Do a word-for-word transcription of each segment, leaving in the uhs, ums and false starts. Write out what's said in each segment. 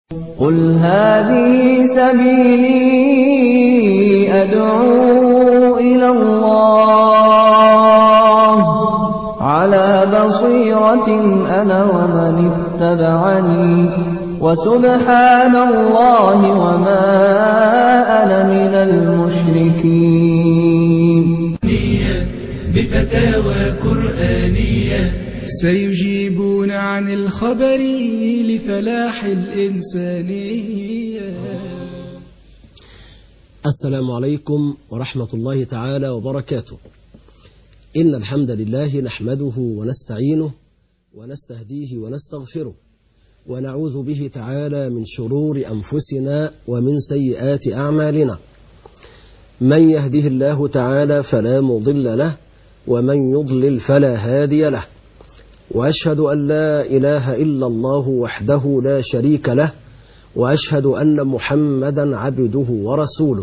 قل هذه سبيلي أدعو إلى الله على بصيرة أنا ومن اتبعني وسبحان الله وما أنا من المشركين. بفتاوى قرآنية سيجيبون عن الخبر لفلاح الإنسانية. السلام عليكم ورحمة الله تعالى وبركاته. إن الحمد لله نحمده ونستعينه ونستهديه ونستغفره ونعوذ به تعالى من شرور أنفسنا ومن سيئات أعمالنا. من يهده الله تعالى فلا مضل له ومن يضلل فلا هادي له، وأشهد أن لا إله إلا الله وحده لا شريك له، وأشهد أن محمدا عبده ورسوله.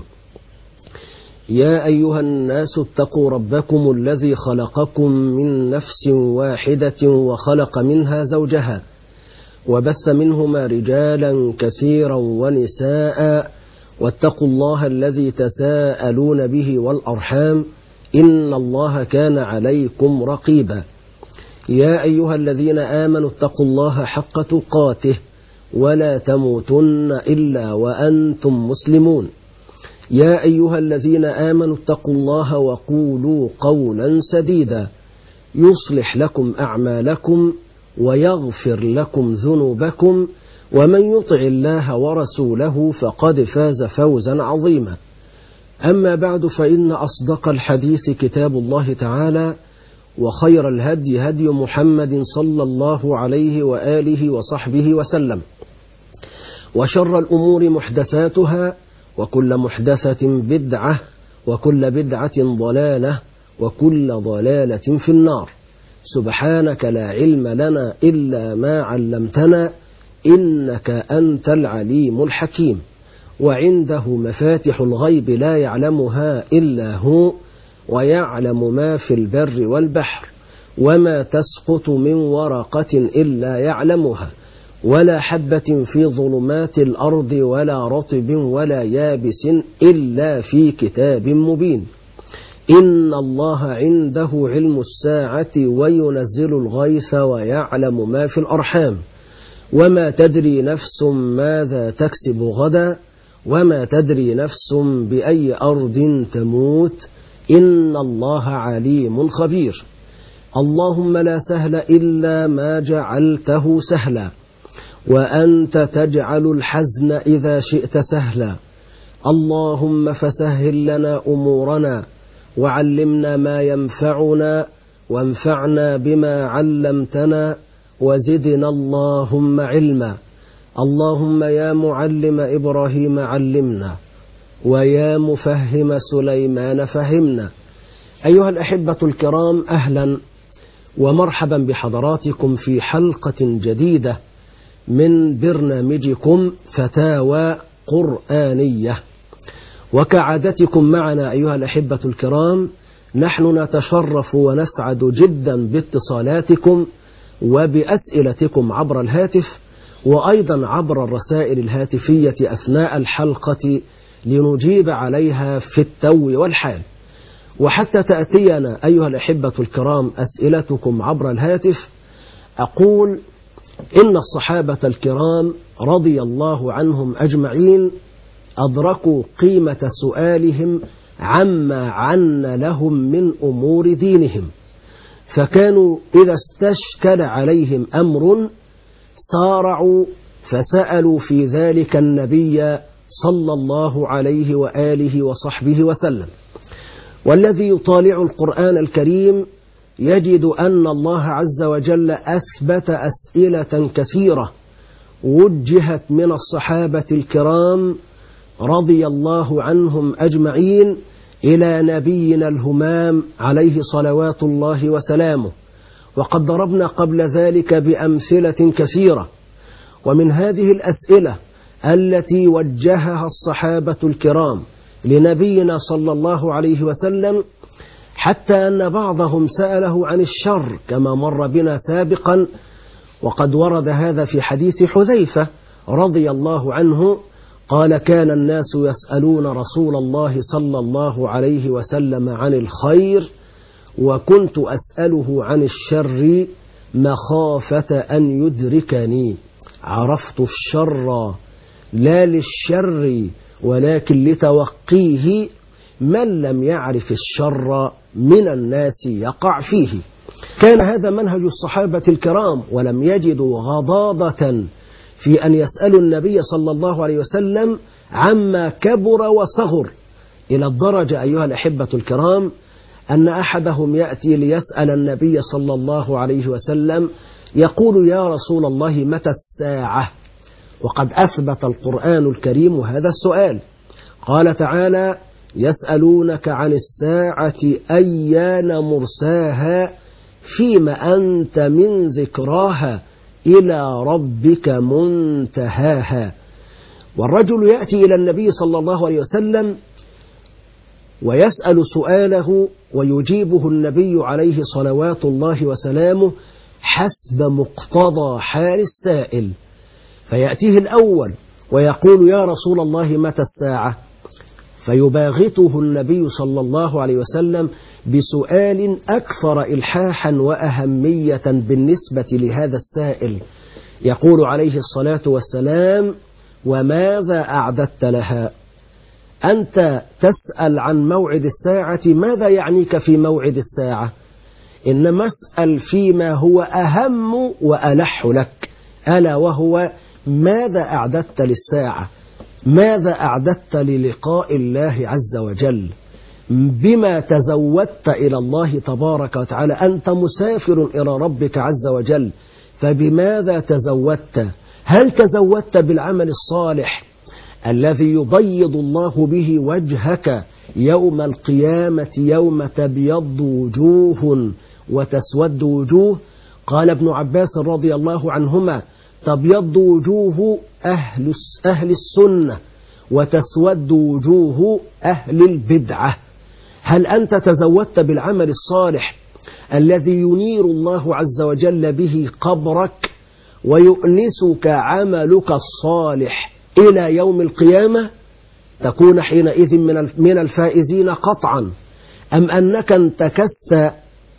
يا أيها الناس اتقوا ربكم الذي خلقكم من نفس واحدة وخلق منها زوجها وبث منهما رجالا كثيرا ونساء، واتقوا الله الذي تساءلون به والأرحام إن الله كان عليكم رقيبا. يا أيها الذين آمنوا اتقوا الله حق تقاته ولا تموتن إلا وأنتم مسلمون. يا أيها الذين آمنوا اتقوا الله وقولوا قولا سديدا يصلح لكم أعمالكم ويغفر لكم ذنوبكم، ومن يطع الله ورسوله فقد فاز فوزا عظيما. أما بعد، فإن أصدق الحديث كتاب الله تعالى، وخير الهدي هدي محمد صلى الله عليه وآله وصحبه وسلم، وشر الأمور محدثاتها، وكل محدثة بدعة، وكل بدعة ضلالة، وكل ضلالة في النار. سبحانك لا علم لنا إلا ما علمتنا إنك أنت العليم الحكيم. وعنده مفاتح الغيب لا يعلمها إلا هو، ويعلم ما في البر والبحر، وما تسقط من ورقة إلا يعلمها، ولا حبة في ظلمات الأرض ولا رطب ولا يابس إلا في كتاب مبين. إن الله عنده علم الساعة وينزل الغيث ويعلم ما في الأرحام، وما تدري نفس ماذا تكسب غدا، وما تدري نفس بأي أرض تموت، إن الله عليم خبير. اللهم لا سهل إلا ما جعلته سهلا، وأنت تجعل الحزن إذا شئت سهلا. اللهم فسهل لنا أمورنا، وعلمنا ما ينفعنا، وانفعنا بما علمتنا، وزدنا اللهم علما. اللهم يا معلم إبراهيم علمنا، ويا مفهم سليمان فهمنا. أيها الأحبة الكرام، أهلا ومرحبا بحضراتكم في حلقة جديدة من برنامجكم فتاوى قرآنية. وكعادتكم معنا أيها الأحبة الكرام، نحن نتشرف ونسعد جدا باتصالاتكم وبأسئلتكم عبر الهاتف، وأيضا عبر الرسائل الهاتفية أثناء الحلقة لنجيب عليها في التو والحال. وحتى تأتينا أيها الأحبة الكرام أسئلتكم عبر الهاتف، أقول إن الصحابة الكرام رضي الله عنهم أجمعين أدركوا قيمة سؤالهم عما عن لهم من أمور دينهم، فكانوا إذا استشكل عليهم أمر سارعوا فسألوا في ذلك النبي صلى الله عليه وآله وصحبه وسلم. والذي يطالع القرآن الكريم يجد أن الله عز وجل أثبت أسئلة كثيرة وجهت من الصحابة الكرام رضي الله عنهم أجمعين إلى نبينا الهمام عليه صلوات الله وسلامه. وقد ضربنا قبل ذلك بأمثلة كثيرة، ومن هذه الأسئلة التي وجهها الصحابة الكرام لنبينا صلى الله عليه وسلم، حتى أن بعضهم سأله عن الشر كما مر بنا سابقا، وقد ورد هذا في حديث حذيفة رضي الله عنه قال كان الناس يسألون رسول الله صلى الله عليه وسلم عن الخير وكنت أسأله عن الشر مخافة أن يدركني. عرفت الشر لا للشر ولكن لتوقيه، من لم يعرف الشر من الناس يقع فيه. كان هذا منهج الصحابة الكرام، ولم يجدوا غضاضة في أن يسألوا النبي صلى الله عليه وسلم عما كبر وصغر، إلى الدرجة أيها الأحبة الكرام أن أحدهم يأتي ليسأل النبي صلى الله عليه وسلم يقول يا رسول الله متى الساعة؟ وقد أثبت القرآن الكريم هذا السؤال. قال تعالى يسألونك عن الساعة أيان مرساها فيما أنت من ذكراها إلى ربك منتهاها. والرجل يأتي إلى النبي صلى الله عليه وسلم ويسأل سؤاله ويجيبه النبي عليه صلوات الله وسلامه حسب مقتضى حال السائل. فيأتيه الأول ويقول يا رسول الله متى الساعة؟ فيباغته النبي صلى الله عليه وسلم بسؤال أكثر إلحاحا وأهمية بالنسبة لهذا السائل. يقول عليه الصلاة والسلام وماذا أعددت لها؟ أنت تسأل عن موعد الساعة، ماذا يعنيك في موعد الساعة؟ إنما اسأل فيما هو أهم وألح لك، ألا وهو ماذا أعددت للساعة؟ ماذا أعددت للقاء الله عز وجل؟ بما تزودت إلى الله تبارك وتعالى؟ أنت مسافر إلى ربك عز وجل، فبماذا تزودت؟ هل تزودت بالعمل الصالح الذي يبيض الله به وجهك يوم القيامة يوم تبيض وجوه وتسود وجوه؟ قال ابن عباس رضي الله عنهما تبيض وجوه أهل, أهل السنة وتسود وجوه أهل البدعة. هل أنت تزودت بالعمل الصالح الذي ينير الله عز وجل به قبرك ويؤنسك عملك الصالح إلى يوم القيامة؟ تكون حينئذ من الفائزين قطعا. أم أنك انتكست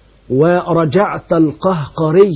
ورجعت القهقري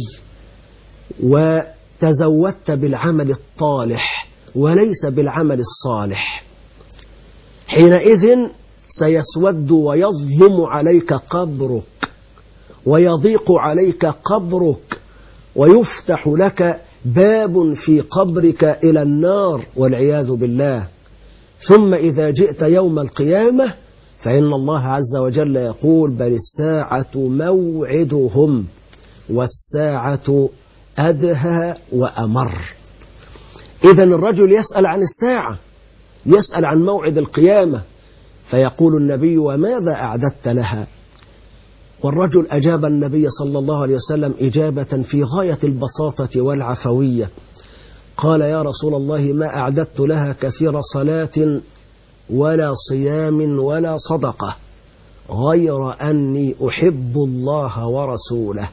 وتزودت بالعمل الطالح وليس بالعمل الصالح؟ حينئذ سيسود ويظلم عليك قبرك ويضيق عليك قبرك ويفتح لك باب في قبرك إلى النار والعياذ بالله. ثم إذا جئت يوم القيامة فإن الله عز وجل يقول بل الساعة موعدهم والساعة أدهى وأمر. إذن الرجل يسأل عن الساعة، يسأل عن موعد القيامة، فيقول النبي وماذا أعددت لها؟ والرجل أجاب النبي صلى الله عليه وسلم إجابة في غاية البساطة والعفوية. قال يا رسول الله ما أعددت لها كثير صلاة ولا صيام ولا صدقة غير أني أحب الله ورسوله.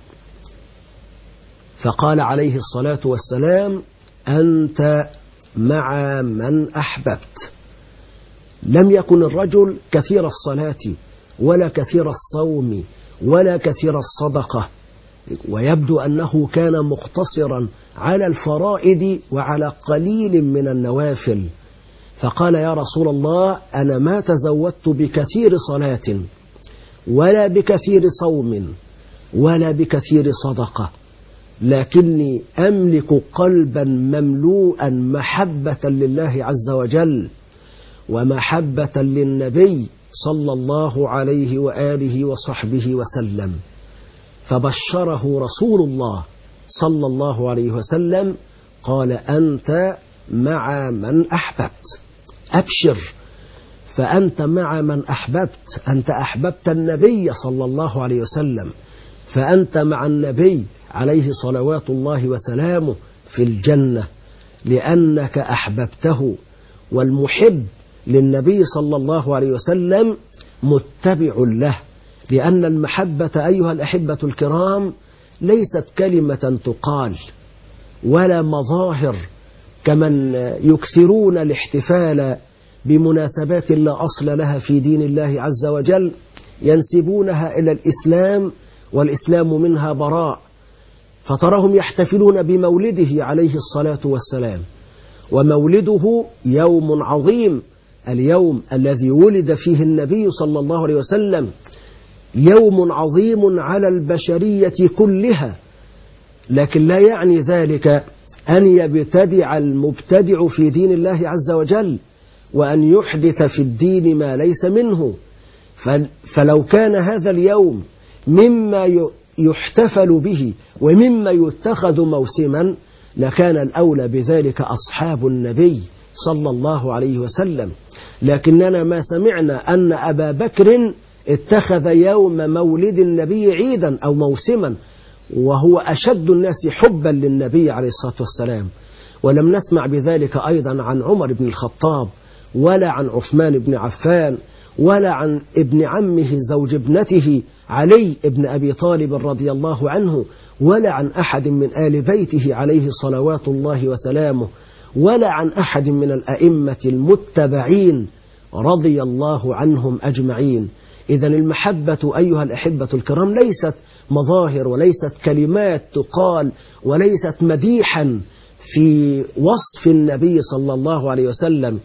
فقال عليه الصلاة والسلام أنت مع من أحببت. لم يكن الرجل كثير الصلاة ولا كثير الصوم ولا كثير الصدقة، ويبدو أنه كان مقتصرا على الفرائض وعلى قليل من النوافل. فقال يا رسول الله أنا ما تزودت بكثير صلاة ولا بكثير صوم ولا بكثير صدقة، لكني أملك قلبا مملوءا محبة لله عز وجل ومحبة للنبي صلى الله عليه وآله وصحبه وسلم. فبشره رسول الله صلى الله عليه وسلم قال أنت مع من أحببت، أبشر، فأنت مع من أحببت. أنت أحببت النبي صلى الله عليه وسلم، فأنت مع النبي عليه صلوات الله وسلامه في الجنة لأنك أحببته. والمحب للنبي صلى الله عليه وسلم متبع له، لأن المحبة أيها الأحبة الكرام ليست كلمة تقال ولا مظاهر كمن يكثرون الاحتفال بمناسبات لا أصل لها في دين الله عز وجل ينسبونها إلى الإسلام والإسلام منها براء، فتراهم يحتفلون بمولده عليه الصلاة والسلام، ومولده يوم عظيم، اليوم الذي ولد فيه النبي صلى الله عليه وسلم يوم عظيم على البشرية كلها، لكن لا يعني ذلك أن يبتدع المبتدع في دين الله عز وجل وأن يحدث في الدين ما ليس منه. فلو كان هذا اليوم مما يحتفل به ومما يتخذ موسما لكان الأولى بذلك أصحاب النبي صلى الله عليه وسلم، لكننا ما سمعنا أن أبا بكر اتخذ يوم مولد النبي عيدا أو موسما، وهو أشد الناس حبا للنبي عليه الصلاة والسلام. ولم نسمع بذلك أيضا عن عمر بن الخطاب ولا عن عثمان بن عفان ولا عن ابن عمه زوج ابنته علي بن أبي طالب رضي الله عنه، ولا عن أحد من آل بيته عليه صلوات الله وسلامه، ولا عن أحد من الأئمة المتبعين رضي الله عنهم أجمعين. إذن المحبة أيها الأحبة الكرام ليست مظاهر وليست كلمات تقال وليست مديحا في وصف النبي صلى الله عليه وسلم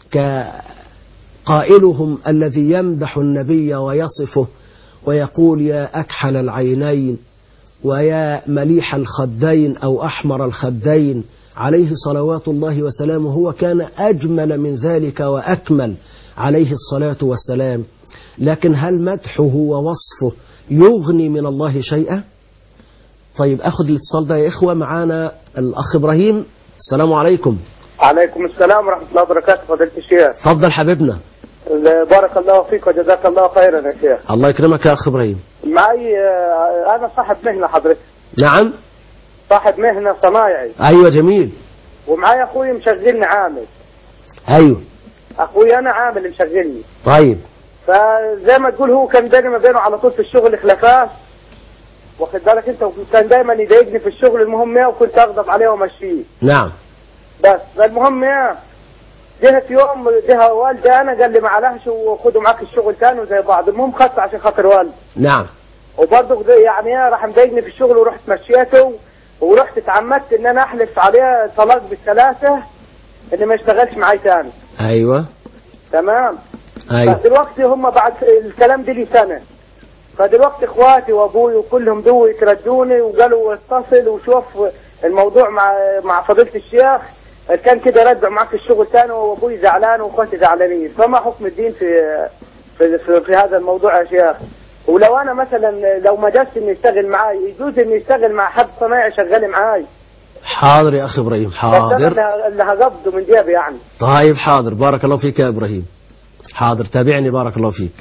كقائلهم الذي يمدح النبي ويصفه ويقول يا أكحل العينين ويا مليح الخدين أو أحمر الخدين عليه صلوات الله وسلامه، هو كان أجمل من ذلك وأكمل عليه الصلاة والسلام. لكن هل مدحه ووصفه يغني من الله شيئا؟ طيب أخذ الاتصال ده يا إخوة. معانا الأخ إبراهيم. السلام عليكم. عليكم السلام ورحمة الله وبركاته. فضيلة الشيخ. تفضل حبيبنا. بارك الله فيك وجزاك الله خيرا يا شيخ. الله يكرمك يا أخ إبراهيم. معي أنا صاحب مهنة حضرتك. نعم. صاحب مهنة صنايعي. أيوة جميل. ومعي أخوي مشغلني عامل. أيوة. أخوي أنا عامل مشغلني. طيب. فزي ما تقول هو كان دايما بينه على طول في الشغل خلافات، واخد بالك أنت، وكان دايما يضايقني في الشغل. المهم إيه، وكنت أغضب عليه وأمشيه. نعم. بس المهم إيه، جهة يوم جهة والدي أنا قال لي معلش وخدوا معاك الشغل تاني وزي بعض. المهم خدته عشان خاطر والدي. نعم. وبرضه يعني ايه راح مضايقني في الشغل ورحت مشيته، ورحت اتعمدت ان انا احلف عليه طلاق بالثلاثه ان ما يشتغلش معاي تاني. ايوه تمام. ايوه. فدلوقتي هم بعد الكلام ده لي سنه، فدلوقتي اخواتي وابوي وكلهم دول يتردوني وقالوا اتصل وشوف الموضوع مع مع فضيله الشيخ، كان كده رجع معاك الشغل تاني، وابوي زعلان واخواتي زعلانين. فما حكم الدين في في, في, في هذا الموضوع يا شيخ؟ ولو انا مثلا لو ما جاش اني يشتغل معاي، يجوز اني يشتغل مع حد صنايعي شغال معاي؟ حاضر يا اخي ابراهيم، حاضر. اللي هقبضه من جيبي يعني. طيب حاضر، بارك الله فيك يا ابراهيم. حاضر، تابعني بارك الله فيك.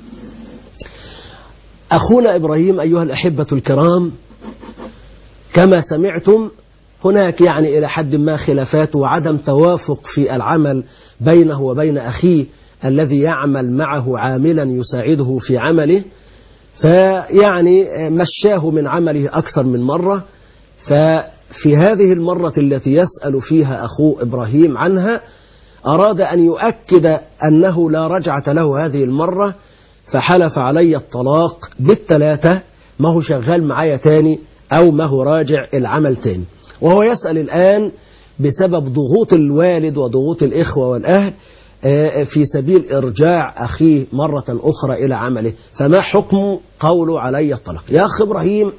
اخونا ابراهيم ايها الاحبة الكرام، كما سمعتم هناك يعني الى حد ما خلافات وعدم توافق في العمل بينه وبين اخيه الذي يعمل معه عاملا يساعده في عمله، فيعني مشاه من عمله أكثر من مرة. ففي هذه المرة التي يسأل فيها أخوه إبراهيم عنها أراد أن يؤكد أنه لا رجعة له هذه المرة، فحلف علي الطلاق بالثلاثة، ما هو شغال معايا تاني أو ما هو راجع العمل تاني. وهو يسأل الآن بسبب ضغوط الوالد وضغوط الإخوة والأهل في سبيل إرجاع أخيه مرة أخرى إلى عمله، فما حكم قوله علي الطلاق؟ يا أخ إبراهيم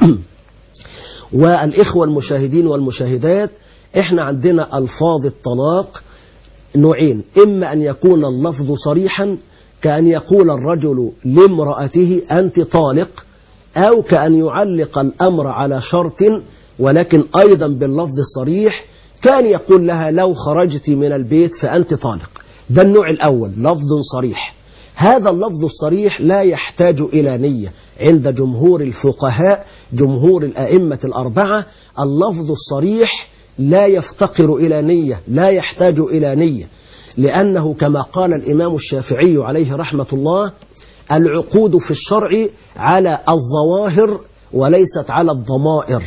والإخوة المشاهدين والمشاهدات، إحنا عندنا ألفاظ الطلاق نوعين، إما أن يكون اللفظ صريحا كأن يقول الرجل لامرأته أنت طالق، أو كأن يعلق الأمر على شرط ولكن أيضا باللفظ الصريح، كان يقول لها لو خرجت من البيت فأنت طالق. ده النوع الأول، لفظ صريح. هذا اللفظ الصريح لا يحتاج إلى نية عند جمهور الفقهاء، جمهور الأئمة الأربعة. اللفظ الصريح لا يفتقر إلى نية، لا يحتاج إلى نية، لأنه كما قال الإمام الشافعي عليه رحمة الله: العقود في الشرع على الظواهر وليست على الضمائر.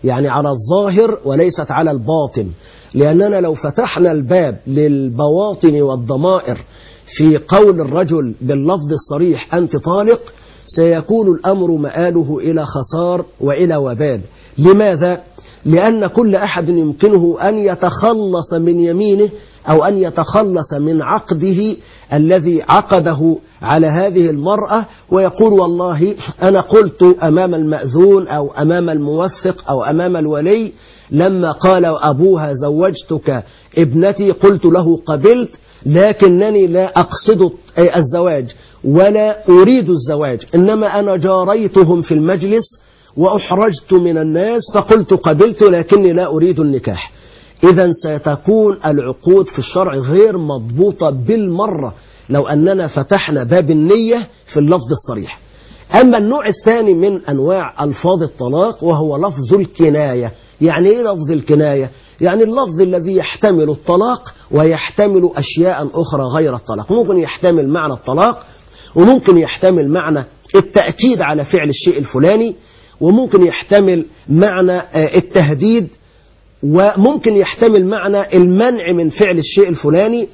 يعني على الظاهر وليست على الباطن، لأننا لو فتحنا الباب للبواطن والضمائر في قول الرجل باللفظ الصريح أنت طالق سيكون الأمر مآله إلى خسار وإلى وبال. لماذا؟ لأن كل أحد يمكنه أن يتخلص من يمينه أو أن يتخلص من عقده الذي عقده على هذه المرأة ويقول والله أنا قلت أمام المأذون أو أمام الموثق أو أمام الولي لما قال أبوها زوجتك ابنتي قلت له قبلت، لكنني لا أقصد الزواج ولا أريد الزواج، إنما أنا جاريتهم في المجلس وأحرجت من الناس فقلت قبلت لكني لا أريد النكاح. إذا ستكون العقود في الشرع غير مضبوطة بالمرة لو أننا فتحنا باب النية في اللفظ الصريح. أما النوع الثاني من أنواع ألفاظ الطلاق وهو لفظ الكناية. يعني إيه لفظ الكناية؟ يعني اللفظ الذي يحتمل الطلاق ويحتمل أشياء أخرى غير الطلاق. ممكن يحتمل معنى الطلاق، وممكن يحتمل معنى التأكيد على فعل الشيء الفلاني، وممكن يحتمل معنى التهديد، وممكن يحتمل معنى المنع من فعل الشيء الفلاني.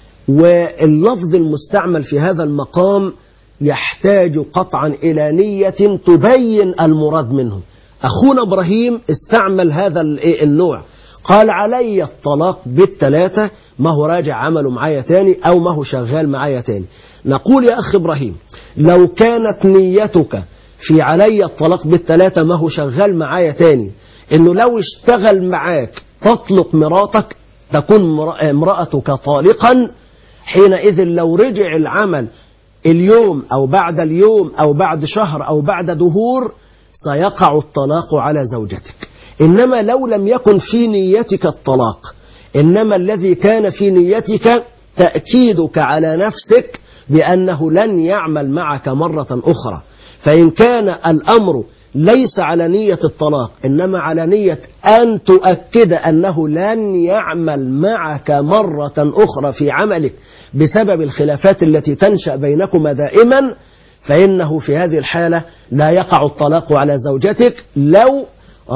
واللفظ المستعمل في هذا المقام يحتاج قطعا إلى نية تبين المراد منه. أخونا إبراهيم استعمل هذا النوع، قال علي الطلاق بالثلاثة، ما هو راجع عمله معايا تاني أو ما هو شغال معايا تاني. نقول يا أخي إبراهيم لو كانت نيتك في علي الطلاق بالثلاثة ما هو شغال معايا تاني، إنه لو اشتغل معاك تطلق مراتك تكون امرأتك طالقا، حينئذ لو رجع العمل اليوم أو بعد اليوم أو بعد شهر أو بعد دهور سيقع الطلاق على زوجتك. إنما لو لم يكن في نيتك الطلاق، إنما الذي كان في نيتك تأكيدك على نفسك بأنه لن يعمل معك مرة أخرى، فإن كان الأمر ليس على نية الطلاق إنما على نية أن تؤكد أنه لن يعمل معك مرة أخرى في عملك بسبب الخلافات التي تنشأ بينكما دائما، فإنه في هذه الحالة لا يقع الطلاق على زوجتك لو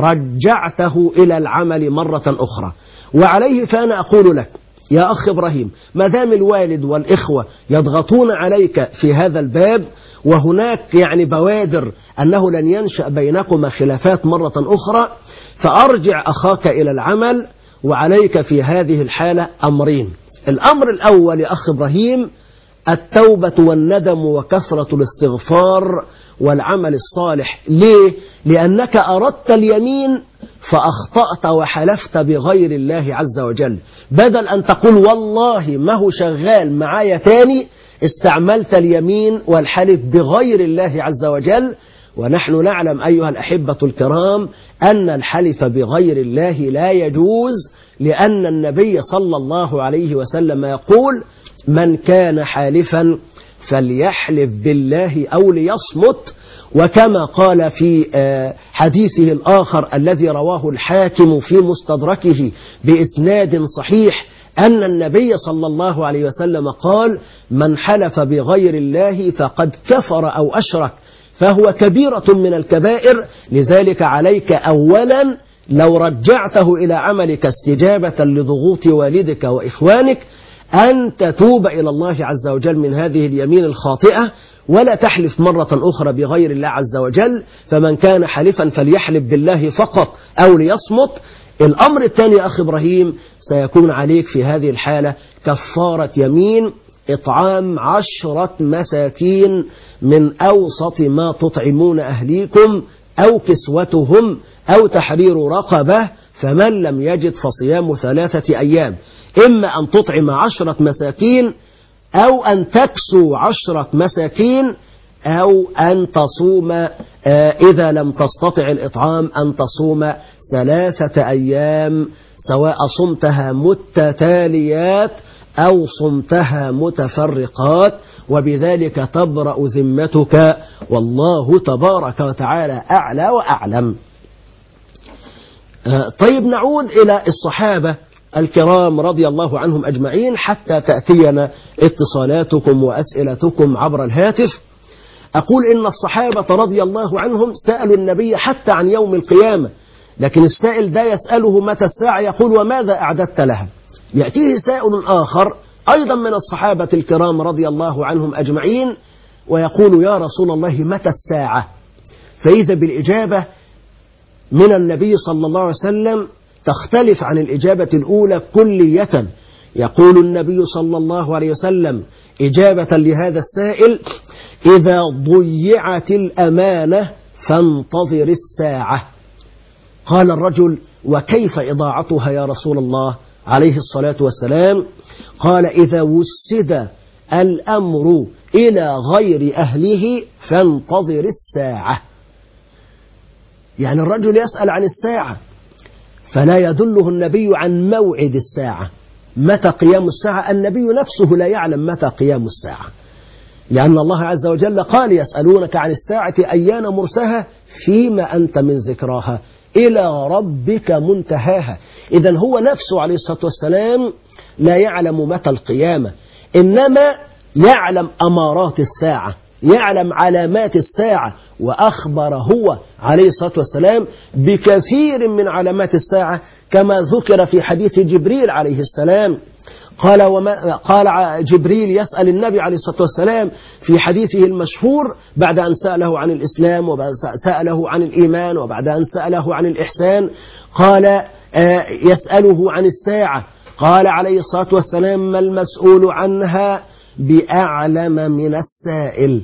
رجعته إلى العمل مرة أخرى. وعليه فأنا أقول لك يا أخ إبراهيم ما دام الوالد والإخوة يضغطون عليك في هذا الباب وهناك يعني بوادر أنه لن ينشأ بينكما خلافات مرة أخرى، فأرجع أخاك إلى العمل. وعليك في هذه الحالة أمرين. الأمر الأول يا أخ إبراهيم التوبة والندم وكثرة الاستغفار والعمل الصالح. ليه؟ لأنك أردت اليمين فأخطأت وحلفت بغير الله عز وجل، بدل أن تقول والله ما هو شغال معايا تاني استعملت اليمين والحلف بغير الله عز وجل. ونحن نعلم أيها الأحبة الكرام أن الحلف بغير الله لا يجوز، لأن النبي صلى الله عليه وسلم يقول من كان حالفا فليحلف بالله أو ليصمت. وكما قال في حديثه الآخر الذي رواه الحاكم في مستدركه بإسناد صحيح أن النبي صلى الله عليه وسلم قال من حلف بغير الله فقد كفر أو أشرك، فهو كبيرة من الكبائر. لذلك عليك أولا لو رجعته إلى عملك استجابة لضغوط والدك وإخوانك أن تتوب إلى الله عز وجل من هذه اليمين الخاطئة ولا تحلف مرة أخرى بغير الله عز وجل. فمن كان حلفا فليحلف بالله فقط أو ليصمت. الأمر الثاني يا أخي إبراهيم سيكون عليك في هذه الحالة كفارة يمين إطعام عشرة مساكين من أوسط ما تطعمون أهليكم أو كسوتهم أو تحرير رقبة، فمن لم يجد فصيام ثلاثة أيام. إما أن تطعم عشرة مساكين أو أن تكسو عشرة مساكين أو أن تصوم إذا لم تستطع الإطعام أن تصوم ثلاثة أيام سواء صمتها متتاليات أو صمتها متفرقات، وبذلك تبرأ ذمتك والله تبارك وتعالى أعلى وأعلم. طيب نعود إلى الصحابة الكرام رضي الله عنهم أجمعين حتى تأتينا اتصالاتكم وأسئلتكم عبر الهاتف. أقول إن الصحابة رضي الله عنهم سألوا النبي حتى عن يوم القيامة، لكن السائل ده يسأله متى الساعة، يقول وماذا أعددت لها. يأتيه سائل آخر أيضا من الصحابة الكرام رضي الله عنهم أجمعين ويقول يا رسول الله متى الساعة؟ فإذا بالإجابة من النبي صلى الله عليه وسلم تختلف عن الإجابة الأولى كلية. يقول النبي صلى الله عليه وسلم إجابة لهذا السائل إذا ضيعت الأمانة فانتظر الساعة. قال الرجل وكيف إضاعتها يا رسول الله عليه الصلاة والسلام؟ قال إذا وسد الأمر إلى غير أهله فانتظر الساعة. يعني الرجل يسأل عن الساعة فلا يدله النبي عن موعد الساعة، متى قيام الساعة. النبي نفسه لا يعلم متى قيام الساعة، لأن الله عز وجل قال يسألونك عن الساعة أيان مرساها فيما أنت من ذكراها إلى ربك منتهاها. إذن هو نفسه عليه الصلاة والسلام لا يعلم متى القيامة، إنما يعلم أمارات الساعة، يعلم علامات الساعة، وأخبر هو عليه الصلاة والسلام بكثير من علامات الساعة كما ذكر في حديث جبريل عليه السلام. قال, وما قال جبريل يسأل النبي عليه الصلاة والسلام في حديثه المشهور بعد أن سأله عن الإسلام وبعد سأله عن الإيمان وبعد أن سأله عن الإحسان، قال يسأله عن الساعة، قال عليه الصلاة والسلام ما المسؤول عنها بأعلم من السائل،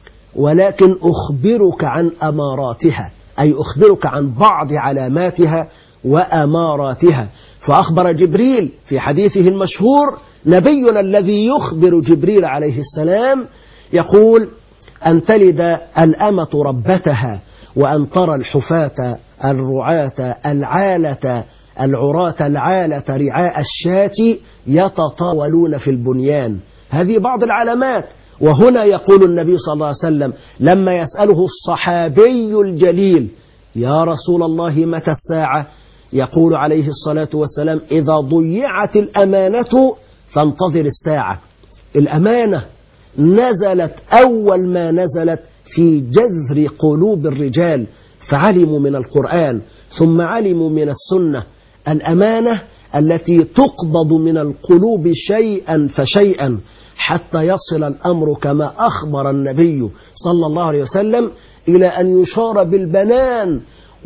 ولكن أخبرك عن أماراتها، أي أخبرك عن بعض علاماتها وأماراتها. فأخبر جبريل في حديثه المشهور نبينا الذي يخبر جبريل عليه السلام يقول أن تلد الأمة ربتها وأن ترى الحفاة الرعاة العالة العراة العالة رعاء الشاة يتطاولون في البنيان. هذه بعض العلامات. وهنا يقول النبي صلى الله عليه وسلم لما يسأله الصحابي الجليل يا رسول الله متى الساعة؟ يقول عليه الصلاة والسلام إذا ضيعت الأمانة فانتظر الساعة. الأمانة نزلت أول ما نزلت في جذر قلوب الرجال، فعلموا من القرآن ثم علموا من السنة. الأمانة التي تقبض من القلوب شيئا فشيئا حتى يصل الأمر كما أخبر النبي صلى الله عليه وسلم إلى أن يشار بالبنان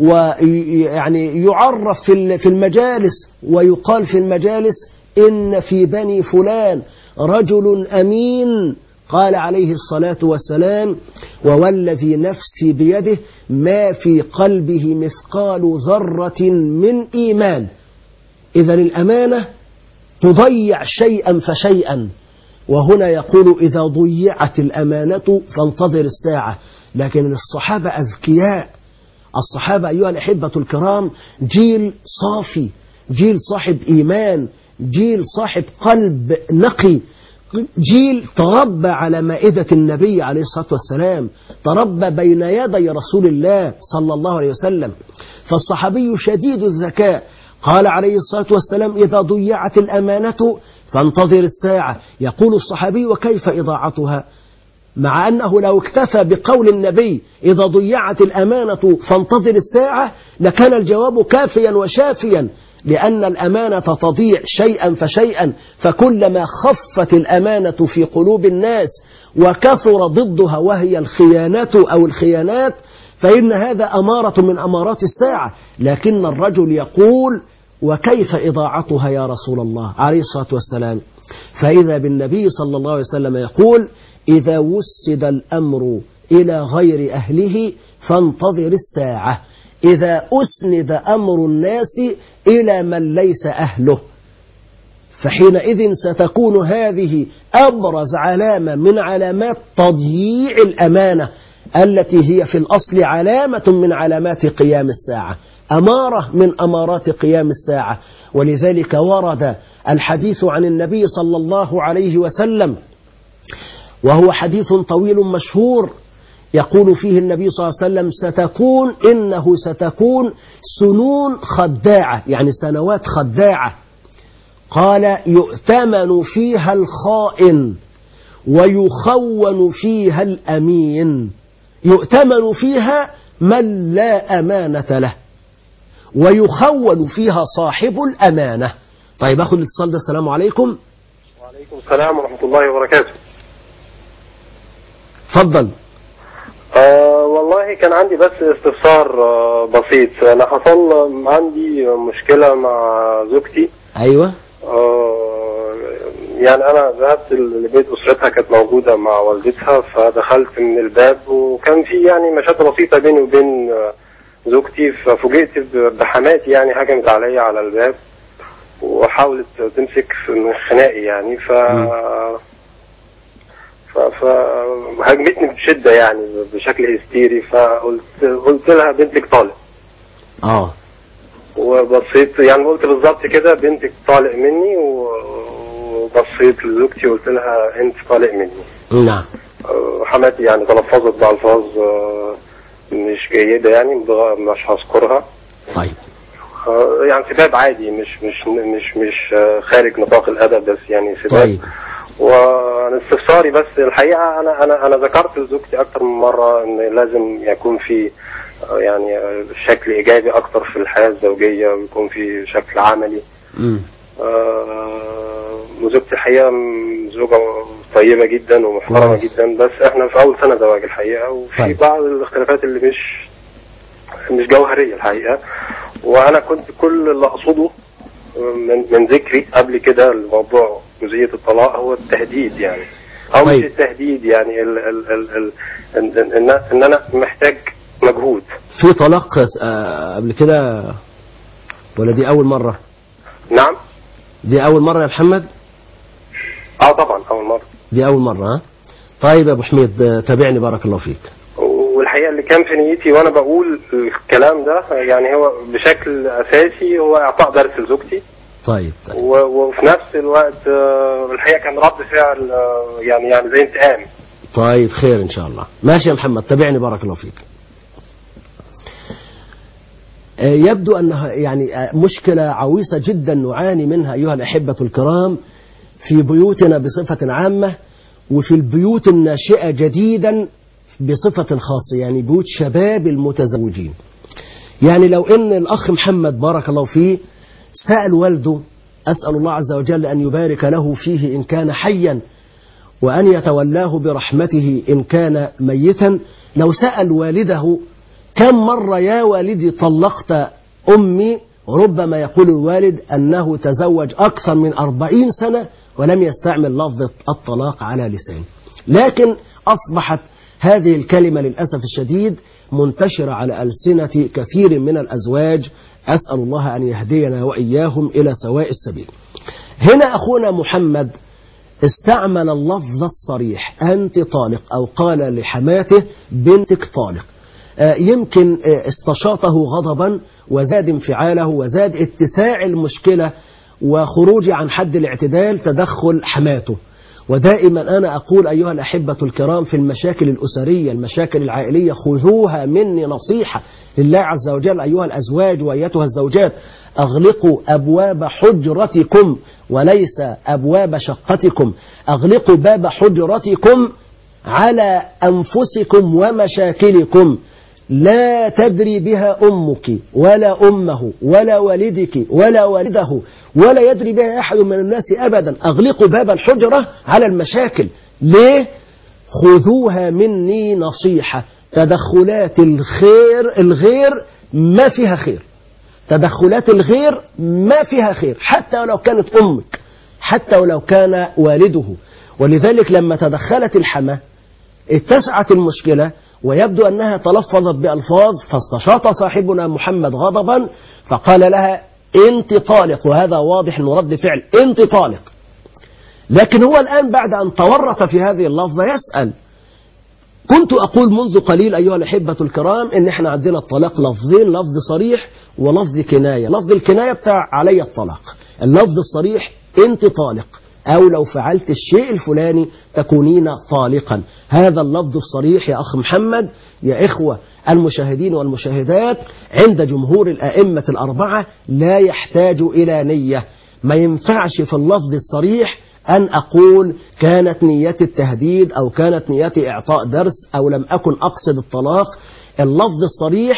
ويعني يعرف في المجالس ويقال في المجالس إن في بني فلان رجل أمين. قال عليه الصلاة والسلام ووالذي نفسي بيده ما في قلبه مثقال ذرة من إيمان. إذن الأمانة تضيع شيئا فشيئا. وهنا يقول إذا ضيعت الأمانة فانتظر الساعة. لكن الصحابة أذكياء. الصحابة أيها الأحبة الكرام جيل صافي، جيل صاحب إيمان، جيل صاحب قلب نقي، جيل تربى على مائدة النبي عليه الصلاة والسلام، تربى بين يدي رسول الله صلى الله عليه وسلم. فالصحابي شديد الذكاء قال عليه الصلاة والسلام إذا ضيعت الأمانة فانتظر الساعة. يقول الصحابي وكيف إضاعتها؟ مع أنه لو اكتفى بقول النبي إذا ضيعت الأمانة فانتظر الساعة لكان الجواب كافيا وشافيا، لأن الأمانة تضيع شيئا فشيئا، فكلما خفت الأمانة في قلوب الناس وكثر ضدها وهي الخيانة أو الخيانات فإن هذا أمارة من أمارات الساعة. لكن الرجل يقول وكيف إضاعتها يا رسول الله عليه الصلاة والسلام؟ فإذا بالنبي صلى الله عليه وسلم يقول إذا وسد الأمر إلى غير أهله فانتظر الساعة. إذا أسند أمر الناس إلى من ليس أهله فحينئذ ستكون هذه أبرز علامة من علامات تضييع الأمانة التي هي في الأصل علامة من علامات قيام الساعة، أمارة من أمارات قيام الساعة. ولذلك ورد الحديث عن النبي صلى الله عليه وسلم وهو حديث طويل مشهور يقول فيه النبي صلى الله عليه وسلم ستكون إنه ستكون سنون خداعة، يعني سنوات خداعة. قال يؤتمن فيها الخائن ويخون فيها الأمين. يؤتمن فيها من لا أمانة له، ويخول فيها صاحب الأمانة. طيب أخذ الاتصال ده. السلام عليكم. وعليكم السلام ورحمة الله وبركاته. تفضل. آه والله كان عندي بس استفسار آه بسيط. أنا حصل عندي مشكلة مع زوجتي. أيوة. آه يعني أنا ذهبت لبيت أسرتها، كانت موجودة مع والدتها، فدخلت من الباب وكان في يعني مشاكل بسيطة بيني وبين آه زوجتي، ففوجئت بحماتي يعني هجمت عليا على الباب وحاولت تمسك من خناقي يعني ف فهجمتني بشدة يعني بشكل هستيري، فقلت قلت لها بنتك طالق. اه وبصيت يعني قلت بالظبط كده بنتك طالق مني، وبصيت لزوجتي وقلت لها انت طالق مني. نعم. حماتي يعني تلفظت بألفاظ مش جيدة يعني مش هذكرها. طيب. يعني سباب عادي، مش مش مش مش خارج نطاق الأدب، بس يعني سباب. طيب. وانا استفساري بس الحقيقة انا انا انا ذكرت لزوجتي اكتر من مرة ان لازم يكون في يعني شكل ايجابي اكتر في الحياة الزوجية، ويكون في شكل عملي. امم آه وزوجتي الحقيقة زوجة طيبة جدا ومحترمة جدا، بس احنا في اول سنة زواج الحقيقة، وفي طيب. بعض الاختلافات اللي مش مش جوهرية الحقيقة. وانا كنت كل اللي اقصده من من ذكري قبل كده الموضوع جزئية الطلاق هو التهديد يعني، او طيب. مش التهديد يعني ال ال ال ال ال ال ان, إن انا محتاج مجهود. في طلاق قبل كده ولا دي اول مرة؟ نعم دي اول مرة يا محمد. اه طبعا اول مرة. دي اول مرة. ها طيب يا ابو حميد تابعني بارك الله فيك. والحقيقة اللي كان في نيتي وانا بقول الكلام ده يعني هو بشكل اساسي هو اعطاء درس لزوجتي. طيب, طيب. وفي نفس الوقت الحقيقة كان رد فعل يعني يعني زي انتقام. طيب خير ان شاء الله. ماشي يا محمد تابعني بارك الله فيك. يبدو انها يعني مشكلة عويصة جدا نعاني منها ايها الاحبة الكرام في بيوتنا بصفة عامة، وفي البيوت الناشئة جديدا بصفة خاصة، يعني بيوت شباب المتزوجين. يعني لو ان الاخ محمد بارك الله فيه سأل والده، أسأل الله عز وجل أن يبارك له فيه إن كان حيا، وأن يتولاه برحمته إن كان ميتا، لو سأل والده كم مرة يا والدي طلقت أمي، ربما يقول الوالد أنه تزوج أكثر من أربعين سنة ولم يستعمل لفظ الطلاق على لسانه. لكن أصبحت هذه الكلمة للأسف الشديد منتشرة على ألسنة كثير من الأزواج. أسأل الله أن يهدينا وإياهم إلى سواء السبيل. هنا أخونا محمد استعمل اللفظ الصريح أنت طالق، أو قال لحماته بنتك طالق. يمكن استشاطه غضبا وزاد انفعاله وزاد اتساع المشكلة وخروج عن حد الاعتدال تدخل حماته. ودائما أنا أقول أيها الأحبة الكرام في المشاكل الأسرية المشاكل العائلية خذوها مني نصيحة لله عز وجل أيها الأزواج وأيتها الزوجات، أغلقوا أبواب حجرتكم وليس أبواب شقتكم، أغلقوا باب حجرتكم على أنفسكم ومشاكلكم. لا تدري بها أمك ولا أمه ولا والدك ولا والده ولا يدري بها أحد من الناس أبدا. أغلقوا باب الحجرة على المشاكل. ليه؟ خذوها مني نصيحة. تدخلات الخير الغير ما فيها خير، تدخلات الغير ما فيها خير، حتى ولو كانت أمك، حتى ولو كان والده. ولذلك لما تدخلت الحمى اتسعت المشكلة، ويبدو أنها تلفظت بألفاظ، فاستشاط صاحبنا محمد غضبا فقال لها انت طالق، وهذا واضح انه رد فعل انت طالق. لكن هو الآن بعد أن تورط في هذه اللفظة يسأل. كنت أقول منذ قليل أيها الأحبة الكرام إن إحنا عندنا الطلاق لفظين، لفظ صريح ولفظ كناية. لفظ الكناية بتاع علي الطلاق، اللفظ الصريح أنت طالق، أو لو فعلت الشيء الفلاني تكونين طالقا. هذا اللفظ الصريح يا أخ محمد يا إخوة المشاهدين والمشاهدات عند جمهور الأئمة الأربعة لا يحتاج إلى نية. ما ينفعش في اللفظ الصريح أن أقول كانت نيتي التهديد أو كانت نيتي إعطاء درس أو لم أكن أقصد الطلاق. اللفظ الصريح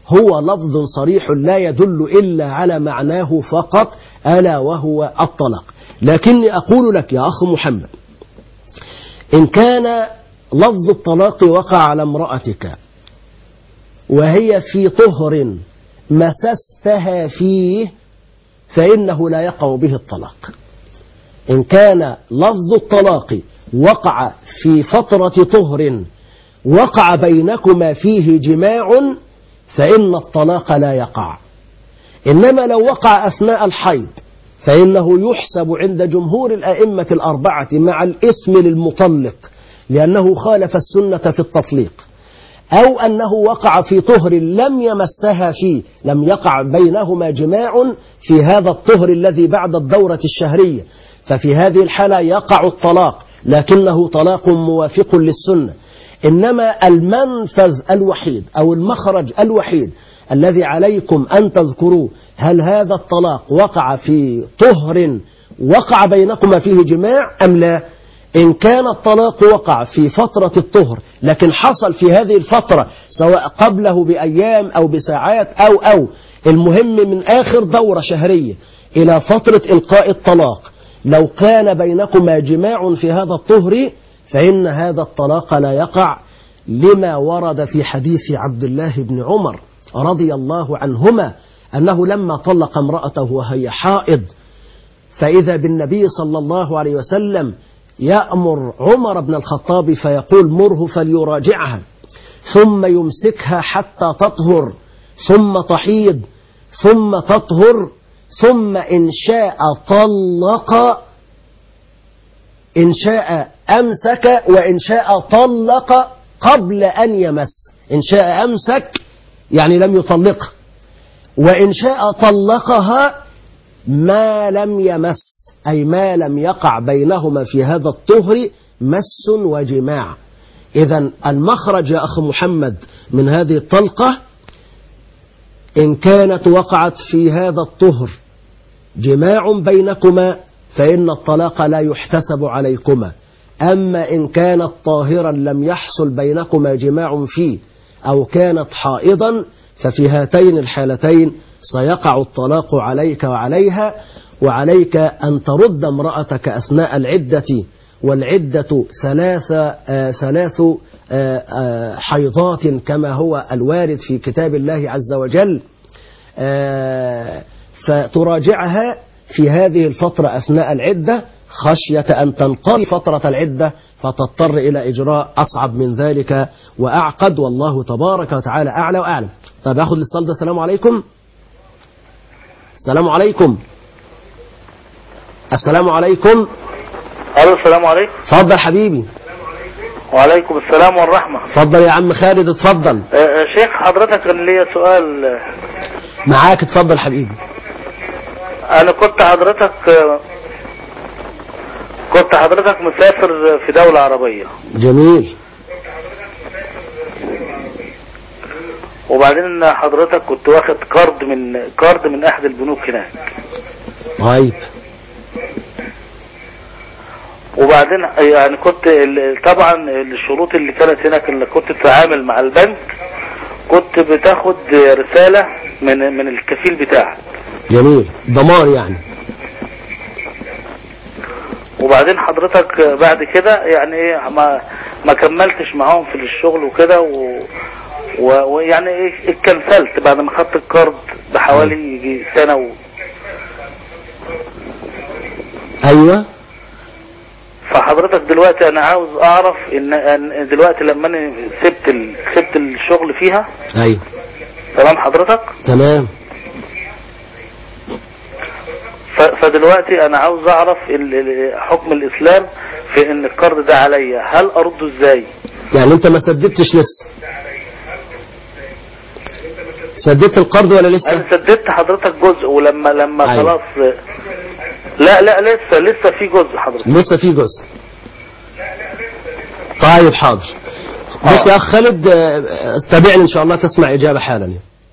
هو لفظ صريح لا يدل إلا على معناه فقط، ألا وهو الطلاق. لكني أقول لك يا أخ محمد، إن كان لفظ الطلاق وقع على امرأتك وهي في طهر مسستها فيه فإنه لا يقع به الطلاق. إن كان لفظ الطلاق وقع في فترة طهر وقع بينكما فيه جماع فإن الطلاق لا يقع. إنما لو وقع أثناء الحيض فإنه يحسب عند جمهور الأئمة الأربعة مع الإثم للمطلق لأنه خالف السنة في التطليق، أو أنه وقع في طهر لم يمسها فيه، لم يقع بينهما جماع في هذا الطهر الذي بعد الدورة الشهرية، ففي هذه الحالة يقع الطلاق لكنه طلاق موافق للسنة. إنما المنفذ الوحيد أو المخرج الوحيد الذي عليكم أن تذكروه، هل هذا الطلاق وقع في طهر وقع بينكما فيه جماع أم لا؟ إن كان الطلاق وقع في فترة الطهر لكن حصل في هذه الفترة سواء قبله بأيام أو بساعات أو أو المهم من آخر دورة شهرية إلى فترة إلقاء الطلاق، لو كان بينكما جماع في هذا الطهر فإن هذا الطلاق لا يقع، لما ورد في حديث عبد الله بن عمر رضي الله عنهما أنه لما طلق امرأته وهي حائض فإذا بالنبي صلى الله عليه وسلم يأمر عمر بن الخطاب فيقول مره فليراجعها ثم يمسكها حتى تطهر ثم تحيض ثم تطهر ثم إن شاء طلق، إن شاء أمسك وإن شاء طلق قبل أن يمس. إن شاء أمسك يعني لم يطلقها، وإن شاء طلقها ما لم يمس، أي ما لم يقع بينهما في هذا الطهر مس وجماع. إذن المخرج يا أخ محمد من هذه الطلقة إن كانت وقعت في هذا الطهر جماع بينكما فإن الطلاق لا يحتسب عليكما. أما إن كانت طاهرا لم يحصل بينكما جماع فيه أو كانت حائضا ففي هاتين الحالتين سيقع الطلاق عليك وعليها، وعليك أن ترد امرأتك أثناء العدة، والعدة ثلاث آه ثلاث آه آه حيضات كما هو الوارد في كتاب الله عز وجل، آه فتراجعها في هذه الفترة أثناء العدة خشية أن تنقضي فترة العدة فتضطر إلى إجراء أصعب من ذلك وأعقد، والله تبارك وتعالى أعلى وأعلم. طيب أخذ للصلاة ده. السلام عليكم. السلام عليكم. السلام عليكم. الو السلام عليكم. اتفضل حبيبي. وعليكم السلام والرحمة. اتفضل يا عم خالد اتفضل. أه شيخ حضرتك كان ليا سؤال. معاك اتفضل حبيبي. انا كنت حضرتك كنت حضرتك مسافر في دولة عربية. جميل. وبعدين حضرتك كنت واخد قرض من قرض من احد البنوك هناك. طيب. وبعدين يعني كنت طبعا الشروط اللي كانت هناك اللي كنت تتعامل مع البنك كنت بتاخد رسالة من من الكفيل بتاعك. جميل. ضمان يعني. وبعدين حضرتك بعد كده يعني ايه ما ما كملتش معاهم في الشغل وكده ويعني ايه اتكنسلت بعد ما خدت القرض بحوالي يجي سنة و... ايوه. فحضرتك دلوقتي انا عاوز اعرف ان دلوقتي لما انا سبت ال... سبت الشغل فيها. ايوه. تمام حضرتك. تمام. ف... فدلوقتي انا عاوز اعرف ال... حكم الاسلام في ان القرض ده عليا هل ارده ازاي؟ يعني انت ما سددتش لسه؟ سددت القرض ولا لسه؟ انا سددت حضرتك جزء ولما لما أيوة. خلاص لا لا لسه لسه في جزء حضرتك. لسه في جزء. طيب حاضر. بص يا اخ خالد تابعني ان شاء الله تسمع اجابة حالا.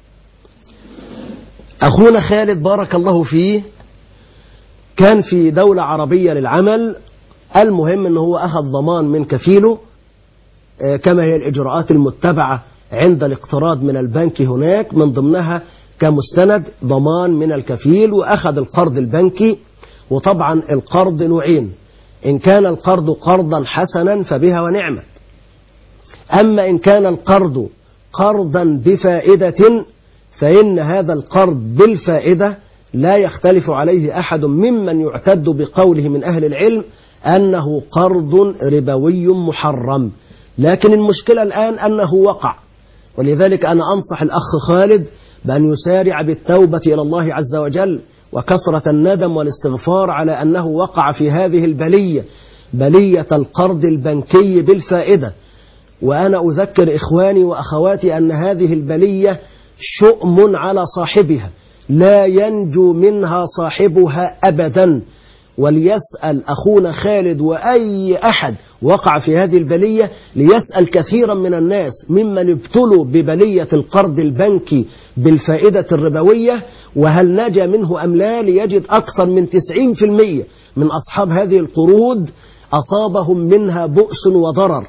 اخونا خالد بارك الله فيه كان في دولة عربية للعمل، المهم انه هو اخذ ضمان من كفيله كما هي الاجراءات المتبعة عند الاقتراض من البنك هناك، من ضمنها كمستند ضمان من الكفيل، وأخذ القرض البنكي. وطبعا القرض نوعين، إن كان القرض قرضا حسنا فبها ونعمة، أما إن كان القرض قرضا بفائدة فإن هذا القرض بالفائدة لا يختلف عليه أحد ممن يعتد بقوله من أهل العلم أنه قرض ربوي محرم. لكن المشكلة الآن أنه وقع، ولذلك أنا أنصح الأخ خالد بأن يسارع بالتوبة إلى الله عز وجل وكثرة الندم والاستغفار على أنه وقع في هذه البلية، بلية القرض البنكي بالفائدة. وأنا أذكر إخواني وأخواتي أن هذه البلية شؤم على صاحبها، لا ينجو منها صاحبها أبدا. وليسأل أخونا خالد وأي أحد وقع في هذه البلية ليسأل كثيرا من الناس ممن ابتلوا ببلية القرض البنكي بالفائدة الربوية وهل نجا منه أم لا، ليجد أكثر من تسعين في المئة من أصحاب هذه القروض أصابهم منها بؤس وضرر.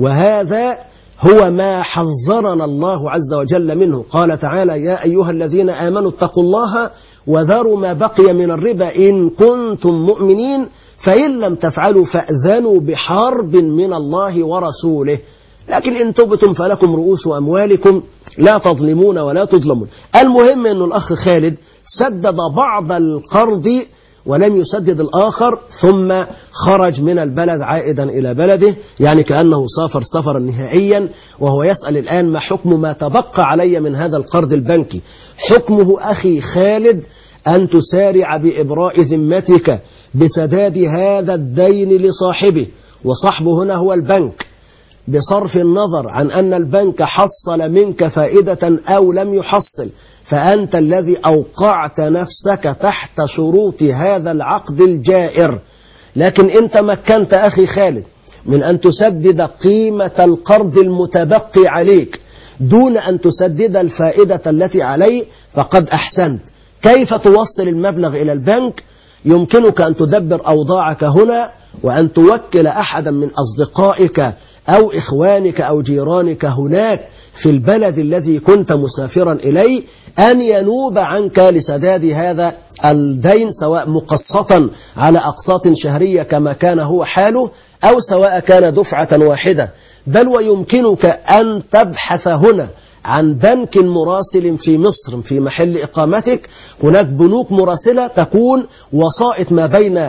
وهذا هو ما حذرنا الله عز وجل منه. قال تعالى: يا أيها الذين آمنوا اتقوا الله وذروا ما بقي من الربا إن كنتم مؤمنين فإن لم تفعلوا فأذنوا بحرب من الله ورسوله. لكن إن تبتم فلكم رؤوس أموالكم لا تظلمون ولا تظلمون. المهم أن الأخ خالد سدد بعض القرض ولم يسدد الآخر، ثم خرج من البلد عائدا إلى بلده، يعني كأنه سافر سفرا نهائيا، وهو يسأل الآن: ما حكم ما تبقى علي من هذا القرض البنكي؟ حكمه أخي خالد أن تسارع بإبراء ذمتك بسداد هذا الدين لصاحبه، وصاحبه هنا هو البنك، بصرف النظر عن أن البنك حصل منك فائدة أو لم يحصل، فأنت الذي أوقعت نفسك تحت شروط هذا العقد الجائر. لكن إن تمكنت أخي خالد من أن تسدد قيمة القرض المتبقي عليك دون أن تسدد الفائدة التي عليه فقد أحسنت. كيف توصل المبلغ إلى البنك؟ يمكنك أن تدبر أوضاعك هنا وأن توكل أحدا من أصدقائك أو إخوانك أو جيرانك هناك في البلد الذي كنت مسافرا إليه أن ينوب عنك لسداد هذا الدين، سواء مقسطا على أقساط شهرية كما كان هو حاله، أو سواء كان دفعة واحدة. بل ويمكنك أن تبحث هنا عن بنك مراسل في مصر في محل إقامتك. هناك بنوك مراسلة تكون وسائط ما بين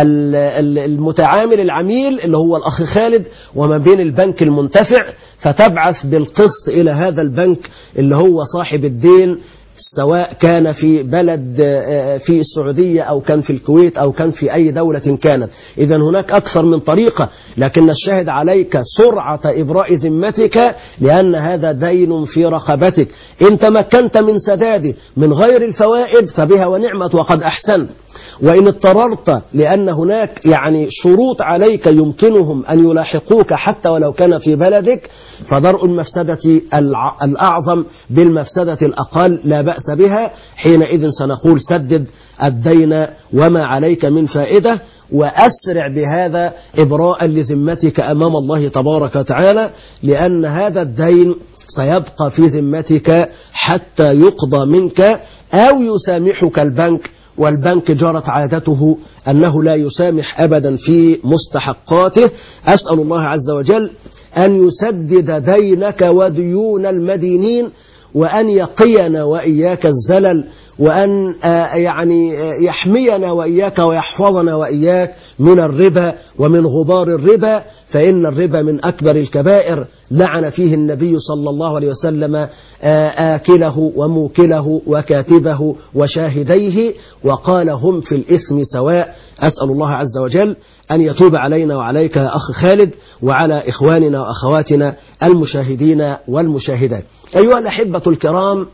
المتعامل العميل اللي هو الأخ خالد وما بين البنك المنتفع، فتبعث بالقسط إلى هذا البنك اللي هو صاحب الدين، سواء كان في بلد في السعودية أو كان في الكويت أو كان في أي دولة كانت. إذن هناك أكثر من طريقة، لكن الشاهد عليك سرعة إبراء ذمتك لأن هذا دين في رقبتك. إن تمكنت من سداده من غير الفوائد فبها ونعمت وقد أحسنت، وإن اضطررت لأن هناك يعني شروط عليك يمكنهم أن يلاحقوك حتى ولو كان في بلدك، فدرء المفسدة الأعظم بالمفسدة الأقل لا بأس بها. حينئذ سنقول: سدد الدين وما عليك من فائدة، وأسرع بهذا إبراء لذمتك أمام الله تبارك وتعالى، لأن هذا الدين سيبقى في ذمتك حتى يقضى منك أو يسامحك البنك، والبنك جرت عادته أنه لا يسامح أبدا في مستحقاته. أسأل الله عز وجل أن يسدد دينك وديون المدينين، وأن يقينا وإياك الزلل، وأن يعني يحمينا وإياك ويحفظنا وإياك من الربا ومن غبار الربا، فإن الربا من أكبر الكبائر، لعن فيه النبي صلى الله عليه وسلم آكله وموكله وكاتبه وشاهديه، وقال: هم في الإثم سواء. أسأل الله عز وجل أن يتوب علينا وعليك يا أخ خالد وعلى إخواننا وأخواتنا المشاهدين والمشاهدات. أيها الأحبة الكرام،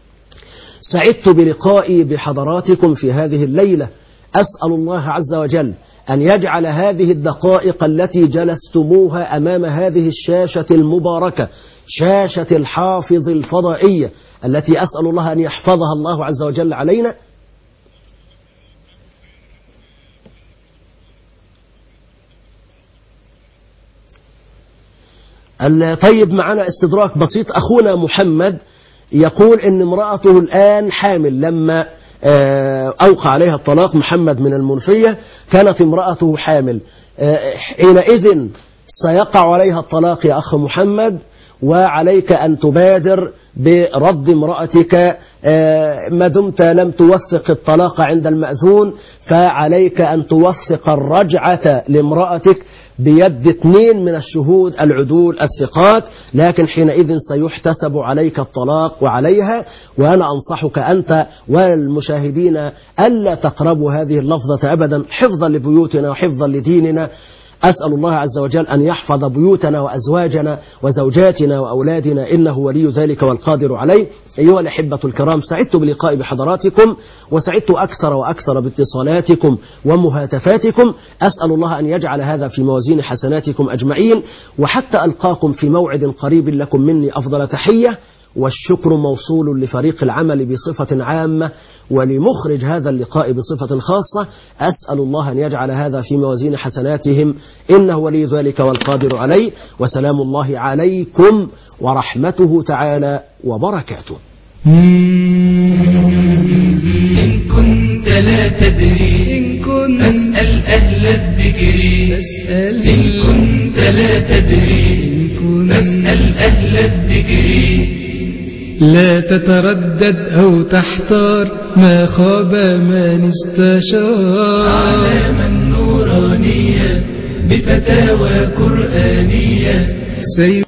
سعدت بلقائي بحضراتكم في هذه الليلة. أسأل الله عز وجل أن يجعل هذه الدقائق التي جلستموها أمام هذه الشاشة المباركة، شاشة الحافظ الفضائية التي أسأل الله أن يحفظها الله عز وجل علينا، طيب معنا استدراك بسيط. أخونا محمد يقول إن امرأته الآن حامل لما أوقع عليها الطلاق محمد من المنفية، كانت امرأته حامل، حينئذ سيقع عليها الطلاق يا أخ محمد، وعليك أن تبادر برد امرأتك ما دمت لم توثق الطلاق عند المأذون، فعليك أن توثق الرجعة لامرأتك بيد اثنين من الشهود العدول الثقات، لكن حينئذ سيحتسب عليك الطلاق وعليها. وأنا أنصحك أنت والمشاهدين ألا تقربوا هذه اللفظة أبدا، حفظا لبيوتنا وحفظا لديننا. أسأل الله عز وجل أن يحفظ بيوتنا وأزواجنا وزوجاتنا وأولادنا، إنه ولي ذلك والقادر عليه. أيها الأحبة الكرام، سعدت بلقاء بحضراتكم، وسعدت أكثر وأكثر باتصالاتكم ومهاتفاتكم. أسأل الله أن يجعل هذا في موازين حسناتكم أجمعين، وحتى ألقاكم في موعد قريب لكم مني أفضل تحية، والشكر موصول لفريق العمل بصفة عامة، ولمخرج هذا اللقاء بصفة خاصة. أسأل الله أن يجعل هذا في موازين حسناتهم، إنه ولي ذلك والقادر عليه. وسلام الله عليكم ورحمته تعالى وبركاته. إن كنت لا تدري إن كنت فاسأل أهل الذكر إن كنت لا تدري إن كنت فاسأل أهل الذكر. لا تتردد أو تحتار، ما خاب من استشار. أعلام النورانية بفتاوى قرآنية.